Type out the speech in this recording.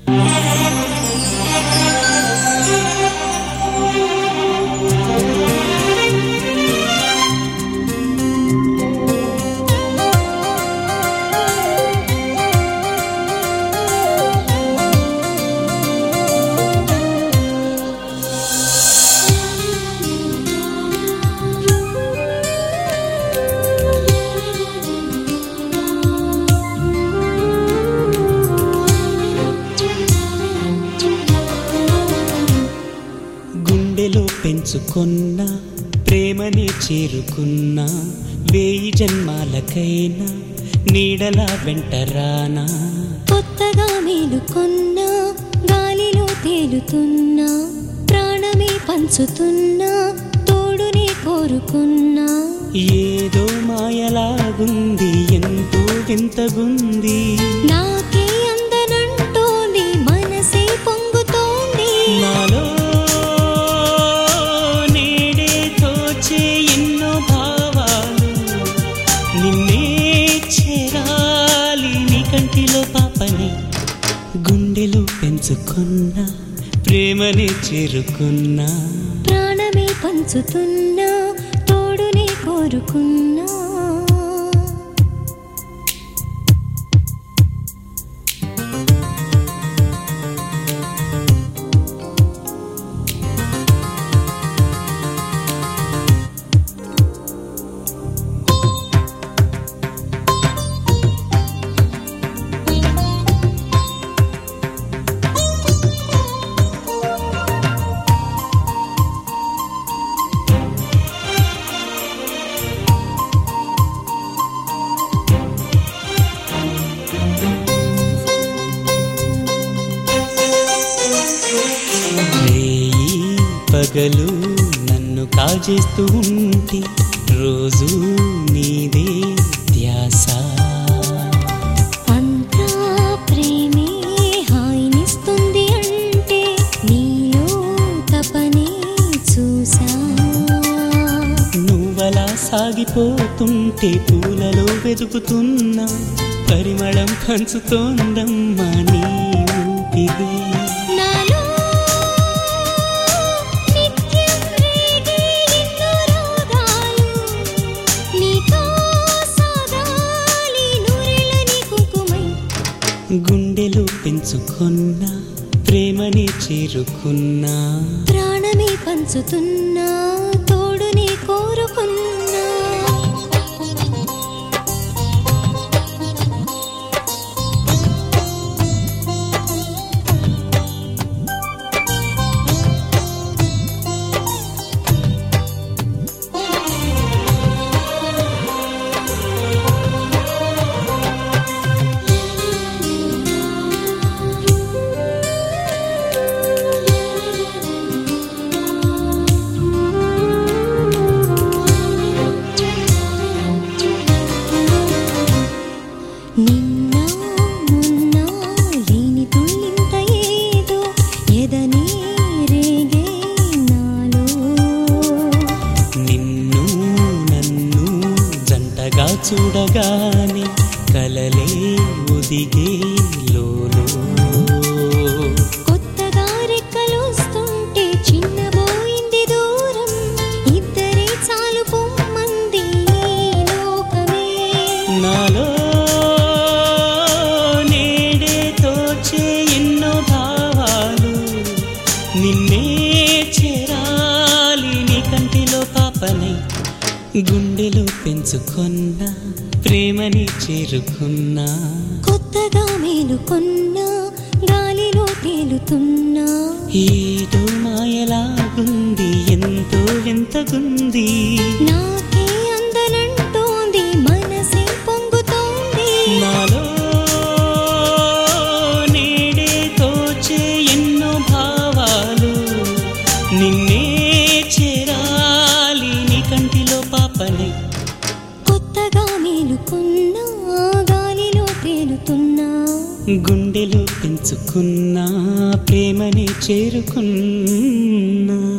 పెంచుకున్న ప్రేమని చేరుకున్నా వేయి జన్మాలకైనా నీడలా వెంటరానా కొత్తగా మేలుకొన్నా గాలిలో తేలుతున్నా ప్రాణమే పంచుతున్నా తోడునే కోరుకున్నా ఏదో మాయలాగుంది ఎంతో వింతగుంది నాకే అందనంటోంది మనసే పొంగుతోంది నాలో గుండెలో పెంచుకున్నా ప్రేమని చేరుకున్నా ప్రాణమే పంచుతున్నా తోడునే కోరుకున్నా పగలు నన్ను కాజేస్తూ ఉంటే రోజు నీదే ధ్యాస అంతా ప్రేమే హాయినిస్తుంది అంటే నీలో తపనే చూసా నువ్వలా సాగిపోతుంటే పూలలో వెతుకుతున్నా పరిమళం పంచుతోందమ్మా నీ ఊపిరి గుండెలో పెంచుకున్నా ప్రేమని చేరుకున్నా ప్రాణమే పంచుతున్నా తోడుని కోరుకున్నా చూడగానే కలలే ఒదిగే లోలో కొత్తగా రెక్కలొస్తుంటే చిన్నబోయింది దూరం ఇద్దరే చాలు పొమ్మంది లోకమే నాలో నేడే తోచే ఎన్నో భావాలు నిన్నే చేరాలి నీ కంటిలో పాపనై గుండెలో పెంచుకున్నా ప్రేమని చేరుకున్నా కొత్తగా మేలుకొన్నా గాలిలో తేలుతున్నా ఏదో మాయలాగుంది ఎంతో వింతగుంది నాకే అందనంటోంది మనసే పొంగుతోంది నాలో నేడే తోచే ఎన్నో భావాలు నిన్నే చేరాలి నీ కంటిలో పాపనై కొత్తగా మేలుకున్నా గాలిలో తేలుతున్నా గుండెలో పెంచుకున్నా ప్రేమని చేరుకున్నా